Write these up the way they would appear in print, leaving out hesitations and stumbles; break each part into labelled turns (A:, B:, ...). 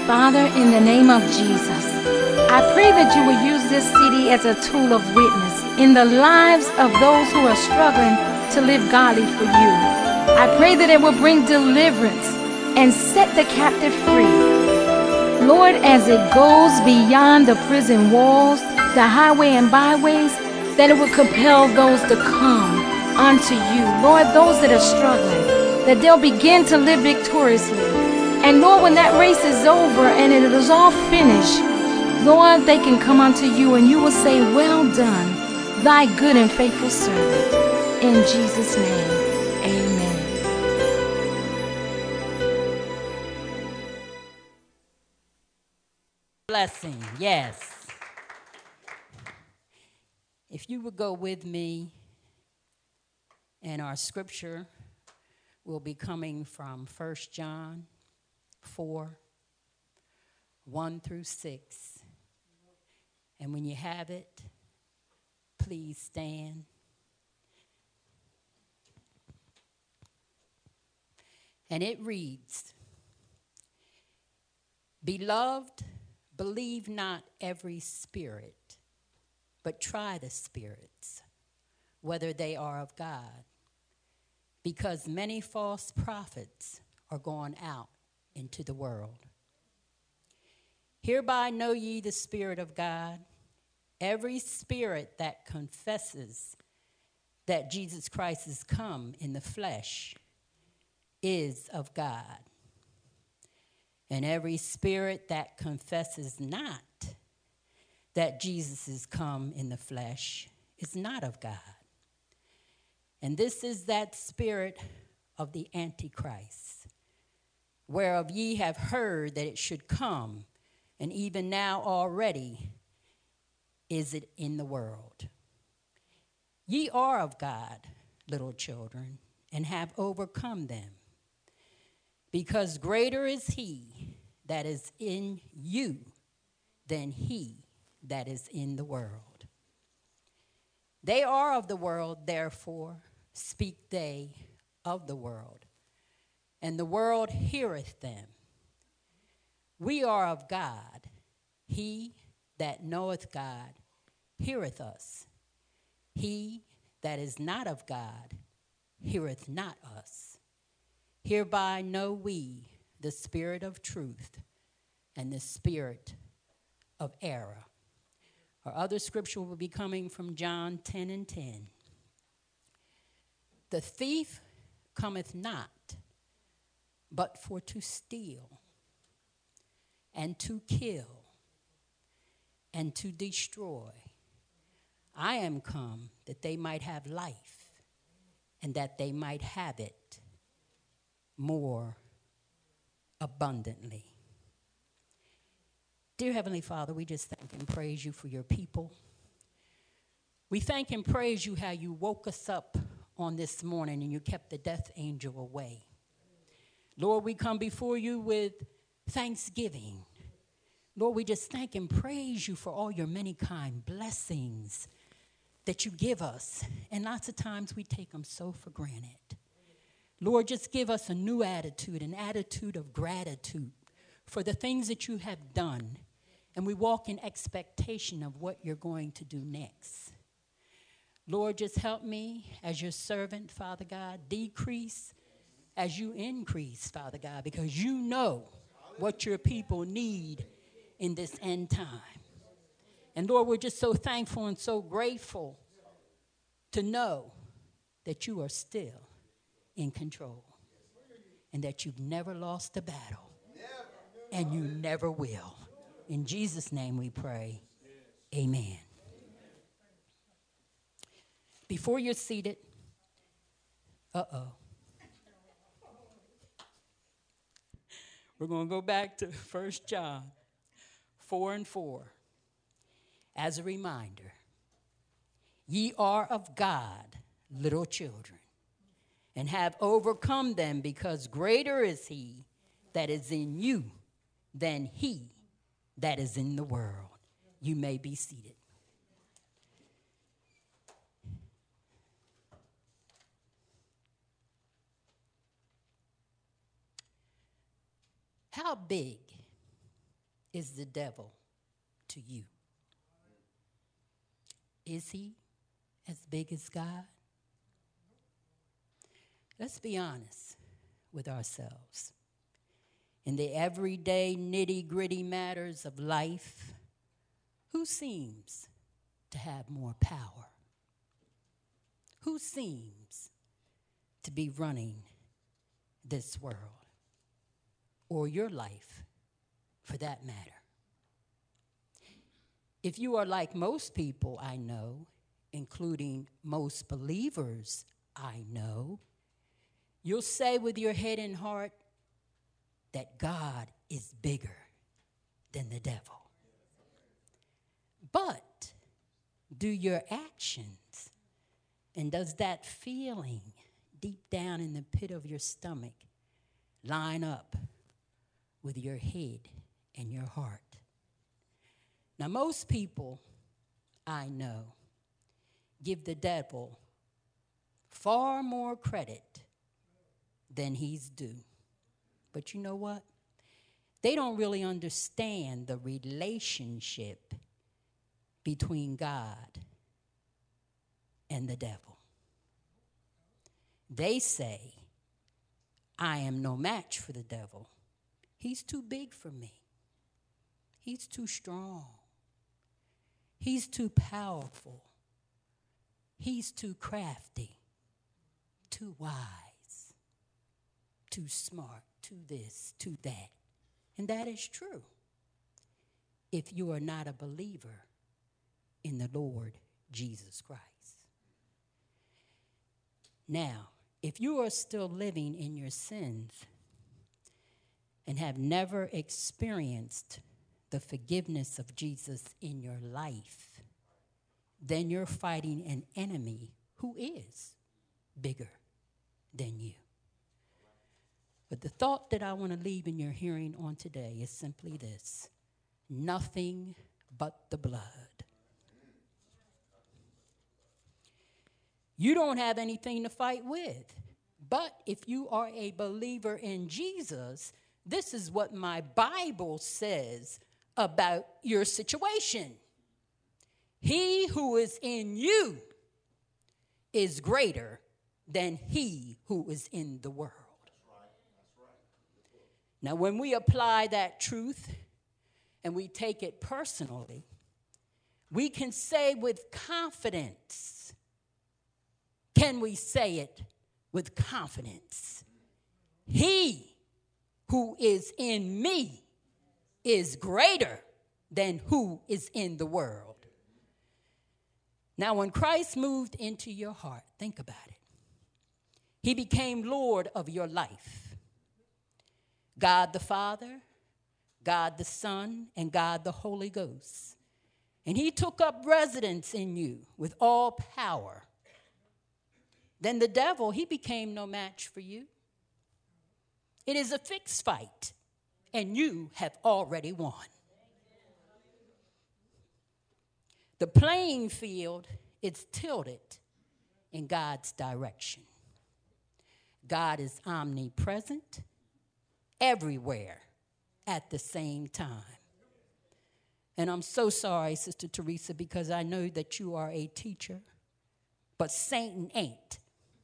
A: Father, in the name of Jesus, I pray that you will use this city as a tool of witness in the lives of those who are struggling to live godly for you. I pray that it will bring deliverance and set the captive free. Lord, as it goes beyond the prison walls, the highway and byways, that it will compel those to come unto you. Lord, those that are struggling, that they'll begin to live victoriously. And Lord, when that race is over and it is all finished, Lord, they can come unto you and you will say, well done, thy good and faithful servant. In Jesus' name, amen.
B: Blessing, yes. If you would go with me, and our scripture will be coming from 1 John 4, 1 through 6. And when you have it, please stand. And it reads, Beloved, believe not every spirit, but try the spirits, whether they are of God, because many false prophets are gone out into the world. Hereby know ye the Spirit of God. Every spirit that confesses that Jesus Christ is come in the flesh is of God. And every spirit that confesses not that Jesus is come in the flesh is not of God. And this is that spirit of the Antichrist, whereof ye have heard that it should come, and even now already is it in the world. Ye are of God, little children, and have overcome them, because greater is he that is in you than he that is in the world. They are of the world, therefore speak they of the world, and the world heareth them. We are of God. He that knoweth God heareth us. He that is not of God heareth not us. Hereby know we the spirit of truth and the spirit of error. Our other scripture will be coming from John 10 and 10. The thief cometh not, but for to steal, and to kill, and to destroy. I am come that they might have life, and that they might have it more abundantly. Dear Heavenly Father, we just thank and praise you for your people. We thank and praise you how you woke us up on this morning and you kept the death angel away. Lord, we come before you with thanksgiving. Lord, we just thank and praise you for all your many kind blessings that you give us. And lots of times we take them so for granted. Lord, just give us a new attitude, an attitude of gratitude for the things that you have done. And we walk in expectation of what you're going to do next. Lord, just help me as your servant, Father God, decrease as you increase, Father God, because you know what your people need in this end time. And Lord, we're just so thankful and so grateful to know that you are still in control and that you've never lost a battle and you never will. In Jesus' name we pray, amen. Before you're seated, we're going to go back to 1 John 4 and 4. As a reminder, ye are of God, little children, and have overcome them, because greater is he that is in you than he that is in the world. You may be seated. How big is the devil to you? Is he as big as God? Let's be honest with ourselves. In the everyday nitty-gritty matters of life, who seems to have more power? Who seems to be running this world? Or your life, for that matter? If you are like most people I know, including most believers I know, you'll say with your head and heart that God is bigger than the devil. But do your actions and does that feeling deep down in the pit of your stomach line up with your head and your heart? Now, most people I know give the devil far more credit than he's due. But you know what? They don't really understand the relationship between God and the devil. They say, I am no match for the devil. He's too big for me. He's too strong. He's too powerful. He's too crafty, too wise, too smart, too this, too that. And that is true if you are not a believer in the Lord Jesus Christ. Now, if you are still living in your sins and have never experienced the forgiveness of Jesus in your life, then you're fighting an enemy who is bigger than you. But the thought that I want to leave in your hearing on today is simply this: nothing but the blood. You don't have anything to fight with. But if you are a believer in Jesus, this is what my Bible says about your situation. He who is in you is greater than he who is in the world. Now, when we apply that truth and we take it personally, we can say with confidence, can we say it with confidence? He who is in me is greater than who is in the world. Now, when Christ moved into your heart, think about it. He became Lord of your life. God the Father, God the Son, and God the Holy Ghost. And he took up residence in you with all power. Then the devil, he became no match for you. It is a fixed fight, and you have already won. The playing field is tilted in God's direction. God is omnipresent, everywhere at the same time. And I'm so sorry, Sister Teresa, because I know that you are a teacher, but Satan ain't.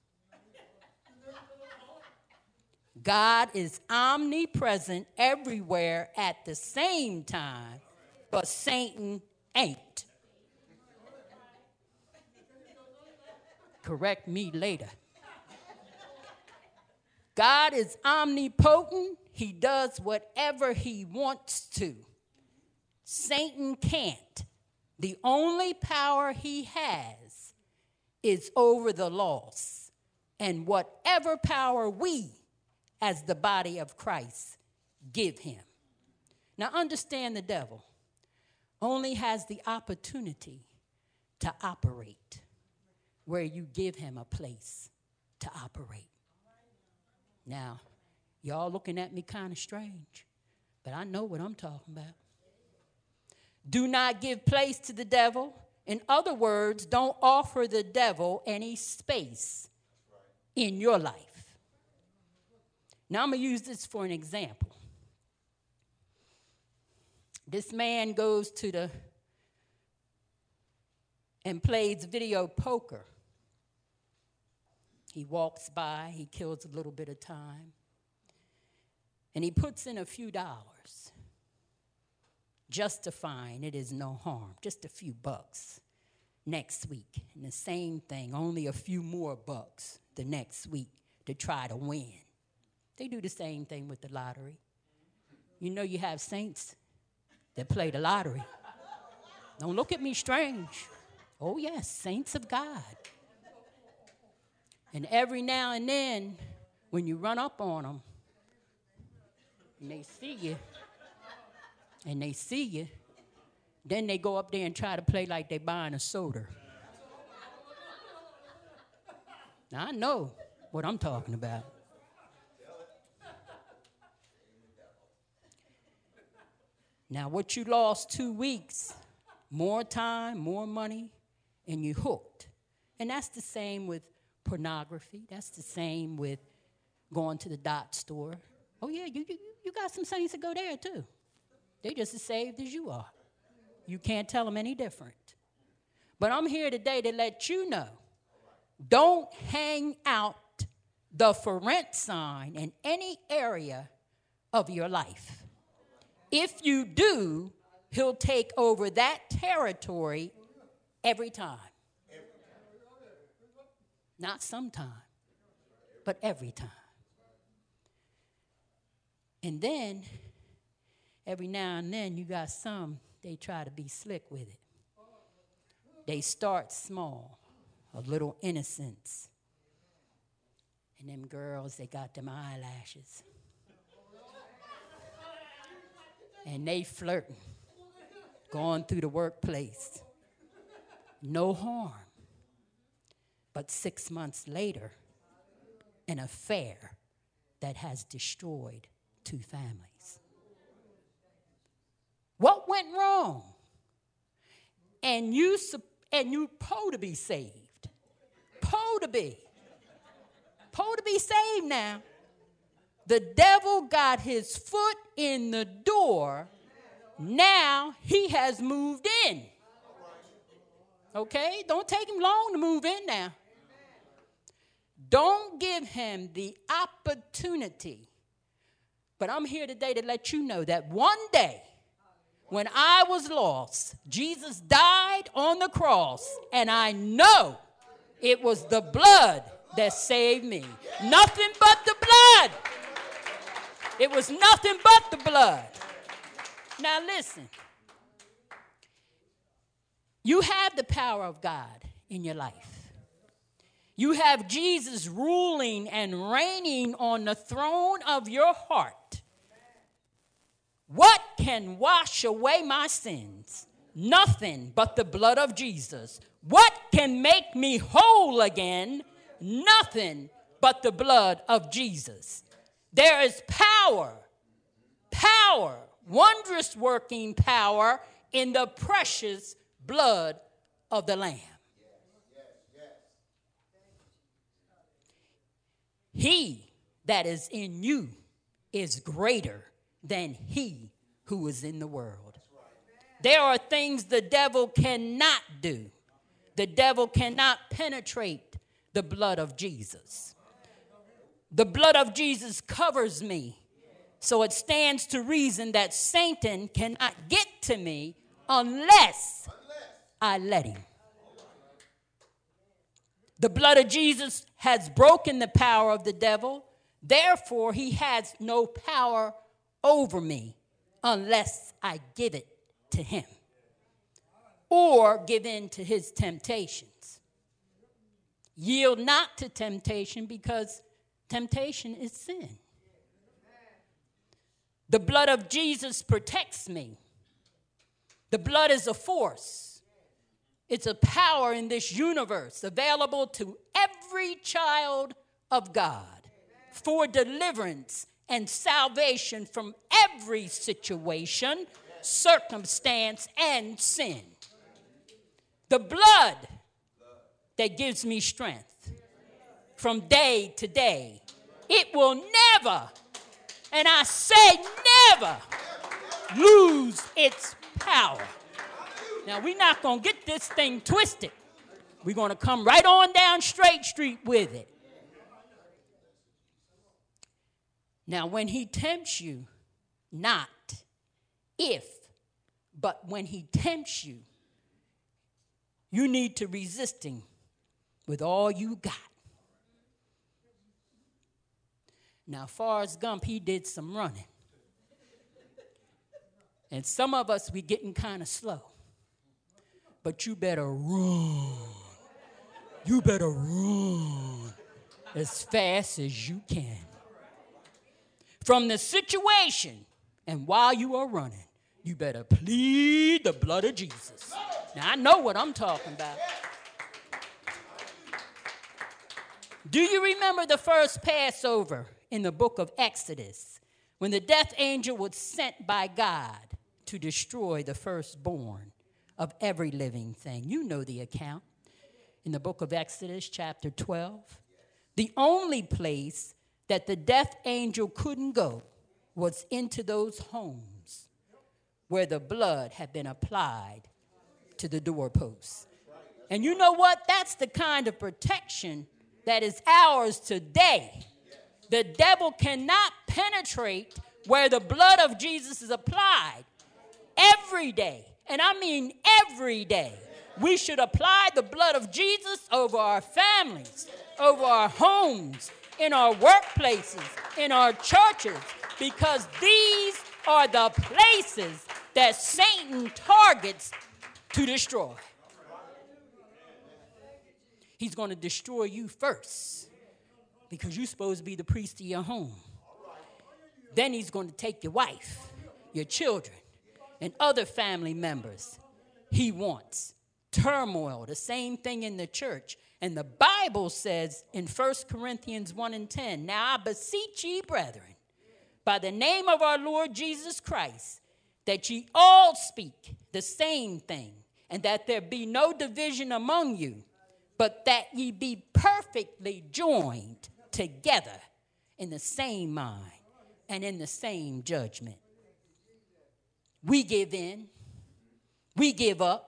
B: God is omnipresent everywhere at the same time, but Satan ain't. Correct me later. God is omnipotent. He does whatever he wants to. Satan can't. The only power he has is over the lost. And whatever power we, as the body of Christ, give him. Now understand, the devil only has the opportunity to operate where you give him a place to operate. Now, y'all looking at me kind of strange, but I know what I'm talking about. Do not give place to the devil. In other words, don't offer the devil any space in your life. Now, I'm going to use this for an example. This man goes and plays video poker. He walks by, he kills a little bit of time, and he puts in a few dollars, justifying it is no harm, just a few bucks next week. And the same thing, only a few more bucks the next week to try to win. They do the same thing with the lottery. You know you have saints that play the lottery. Don't look at me strange. Oh, yes, saints of God. And every now and then, when you run up on them, and they see you, then they go up there and try to play like they're buying a soda. Now, I know what I'm talking about. Now, what you lost 2 weeks, more time, more money, and you hooked. And that's the same with pornography. That's the same with going to the dot store. Oh, yeah, you got some saints that go there, too. They just as saved as you are. You can't tell them any different. But I'm here today to let you know, don't hang out the for rent sign in any area of your life. If you do, he'll take over that territory every time. Not sometime, but every time. And then, every now and then, you got some, they try to be slick with it. They start small, a little innocence. And them girls, they got them eyelashes. And they flirting, going through the workplace. No harm. But 6 months later, an affair that has destroyed 2 families. What went wrong? And you po to be saved. Po to be saved now. The devil got his foot in the door. Now he has moved in. Okay? Don't take him long to move in now. Don't give him the opportunity. But I'm here today to let you know that one day, when I was lost, Jesus died on the cross, and I know it was the blood that saved me. Nothing but the blood. It was nothing but the blood. Now listen. You have the power of God in your life. You have Jesus ruling and reigning on the throne of your heart. What can wash away my sins? Nothing but the blood of Jesus. What can make me whole again? Nothing but the blood of Jesus. There is power, wondrous working power in the precious blood of the Lamb. He that is in you is greater than he who is in the world. There are things the devil cannot do. The devil cannot penetrate the blood of Jesus. The blood of Jesus covers me. So it stands to reason that Satan cannot get to me unless I let him. The blood of Jesus has broken the power of the devil. Therefore, he has no power over me unless I give it to him or give in to his temptations. Yield not to temptation, because temptation is sin. The blood of Jesus protects me. The blood is a force. It's a power in this universe available to every child of God for deliverance and salvation from every situation, circumstance, and sin. The blood that gives me strength from day to day. It will never, and I say never, lose its power. Now, we're not going to get this thing twisted. We're going to come right on down Straight Street with it. Now, when he tempts you, not if, but when he tempts you, you need to resist him with all you got. Now, Forrest Gump, he did some running. And some of us, we getting kind of slow. But you better run. You better run as fast as you can from the situation. And while you are running, you better plead the blood of Jesus. Now, I know what I'm talking about. Do you remember the first Passover in the book of Exodus, when the death angel was sent by God to destroy the firstborn of every living thing? You know the account in the book of Exodus, chapter 12. The only place that the death angel couldn't go was into those homes where the blood had been applied to the doorposts. And you know what? That's the kind of protection that is ours today. The devil cannot penetrate where the blood of Jesus is applied every day. And I mean every day. We should apply the blood of Jesus over our families, over our homes, in our workplaces, in our churches, because these are the places that Satan targets to destroy. He's going to destroy you first because you're supposed to be the priest of your home. Then he's going to take your wife, your children, and other family members. He wants turmoil, the same thing in the church. And the Bible says in 1 Corinthians 1:10, now I beseech ye, brethren, by the name of our Lord Jesus Christ, that ye all speak the same thing, and that there be no division among you, but that ye be perfectly joined together in the same mind and in the same judgment. We give in. We give up.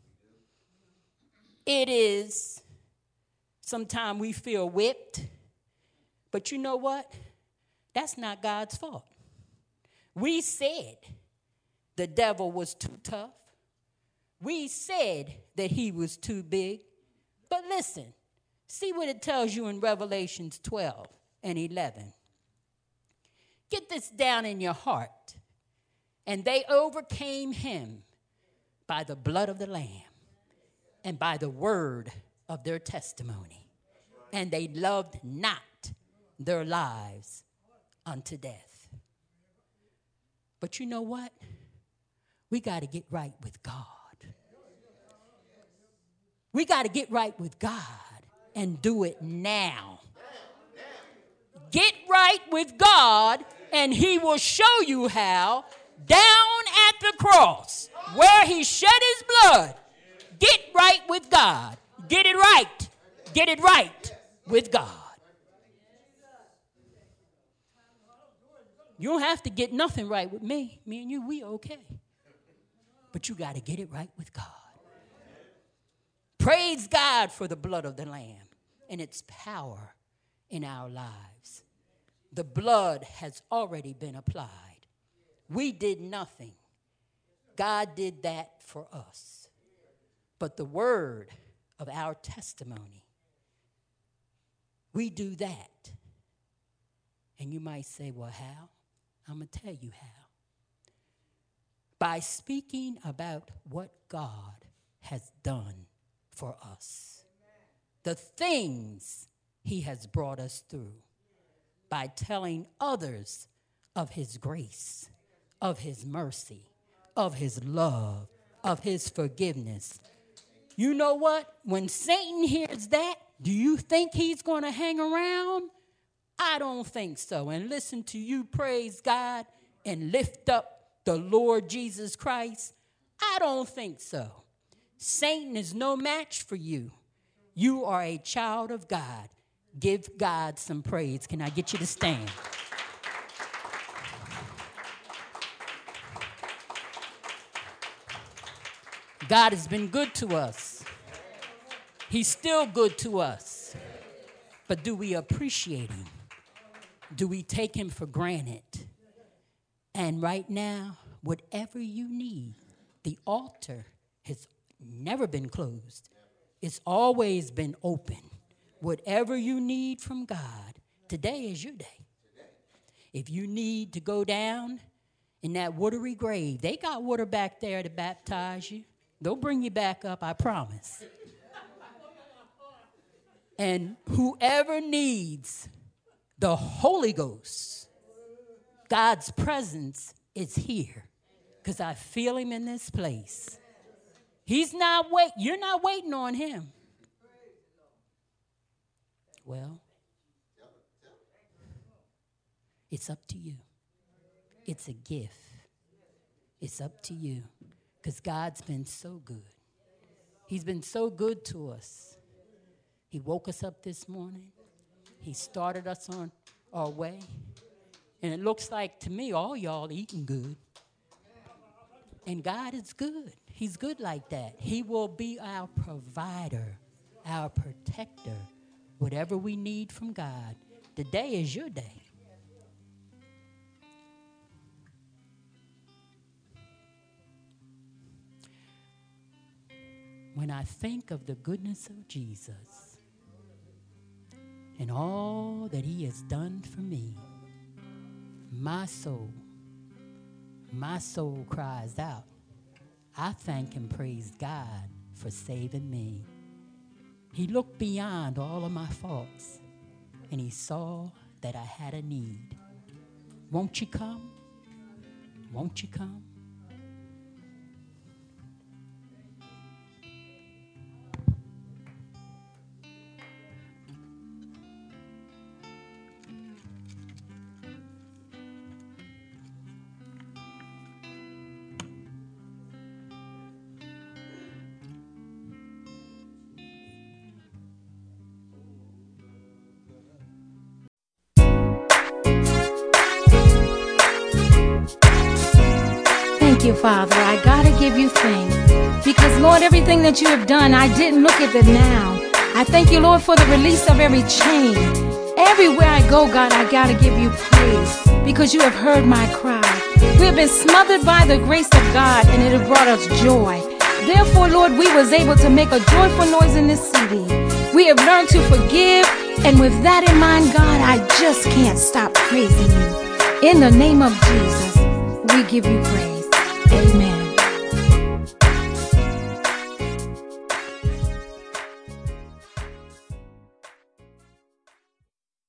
B: It is, sometimes we feel whipped, but you know what? That's not God's fault. We said the devil was too tough. We said that he was too big. But listen, see what it tells you in Revelations 12 and 11. Get this down in your heart. And they overcame him by the blood of the Lamb and by the word of their testimony. And they loved not their lives unto death. But you know what? We got to get right with God. We got to get right with God and do it now. Get right with God and he will show you how down at the cross where he shed his blood. Get right with God. Get it right. Get it right with God. You don't have to get nothing right with me. Me and you, we okay. But you got to get it right with God. Praise God for the blood of the Lamb and its power in our lives. The blood has already been applied. We did nothing. God did that for us. But the word of our testimony, we do that. And you might say, well, how? I'm going to tell you how. By speaking about what God has done for us. The things he has brought us through. By telling others of his grace, of his mercy, of his love, of his forgiveness. You know what? When Satan hears that, do you think he's going to hang around? I don't think so. And listen to you praise God and lift up the Lord Jesus Christ. I don't think so. Satan is no match for you. You are a child of God. Give God some praise. Can I get you to stand? God has been good to us. He's still good to us. But do we appreciate him? Do we take him for granted? And right now, whatever you need, the altar has never been closed. It's always been open. Whatever you need from God, today is your day. If you need to go down in that watery grave, they got water back there to baptize you. They'll bring you back up, I promise. And whoever needs the Holy Ghost, God's presence is here, because I feel him in this place. He's not you're not waiting on him. Well, it's up to you. It's a gift. It's up to you, because God's been so good. He's been so good to us. He woke us up this morning. He started us on our way. And it looks like to me all y'all eating good. And God is good. He's good like that. He will be our provider, our protector. Whatever we need from God, today is your day. When I think of the goodness of Jesus and all that he has done for me, my soul cries out. I thank and praise God for saving me. He looked beyond all of my faults, and he saw that I had a need. Won't you come? Won't you come?
A: Thank you, Father. I gotta give you thanks. Because, Lord, everything that you have done, I didn't look at it now. I thank you, Lord, for the release of every chain. Everywhere I go, God, I gotta give you praise. Because you have heard my cry. We have been smothered by the grace of God, and it has brought us joy. Therefore, Lord, we was able to make a joyful noise in this city. We have learned to forgive, and with that in mind, God, I just can't stop praising you. In the name of Jesus, we give you praise. Amen.